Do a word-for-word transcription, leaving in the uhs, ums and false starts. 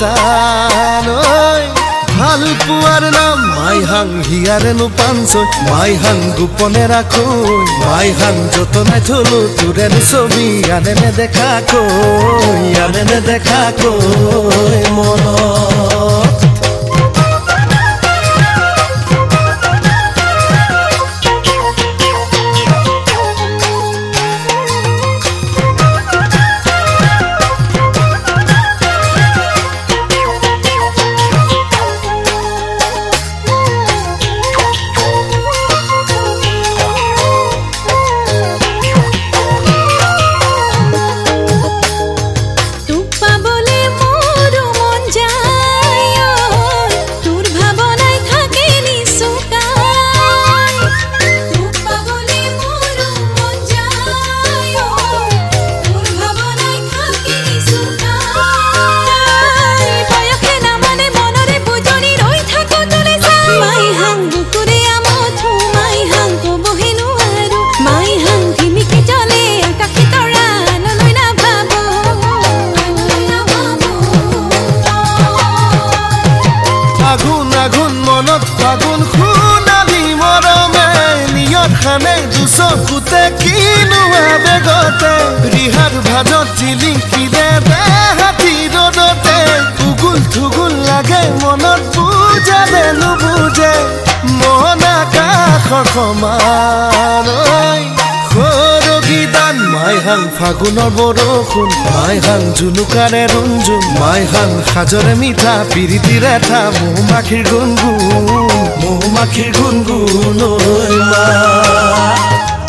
টান ভাল পোৱাৰ নাম মাইহাং হিয়াৰেনো পাঞ্চৈ মাইহাং গোপনে ৰাখৈ মাইহাং যতনাই থলো তোৰেনো ছবি আনে নেদেখাকৈ আনে নেদেখাকৈ মনত ফাগুন খুনালি মৰমে নিয়ত খানে দুচকুতে কিনো আবেগতে ৰিহাৰ ভাজত জিলিকিলে দেহাতী ৰদতে উগুল থুগুল লাগে মনত বুজালে নুবুজে মন আকাশৰ সমান সৰগীদান মাইহাং ফাগুনৰ বৰষুণ মাইহাং জুনুকাৰে ৰুঞ্জুন মাইহাং সাজৰে মিঠা পিৰিতিৰ এঠা মৌমাখিৰ গুণগুণ মৌমাখিৰ গুণগুণ ঐ মা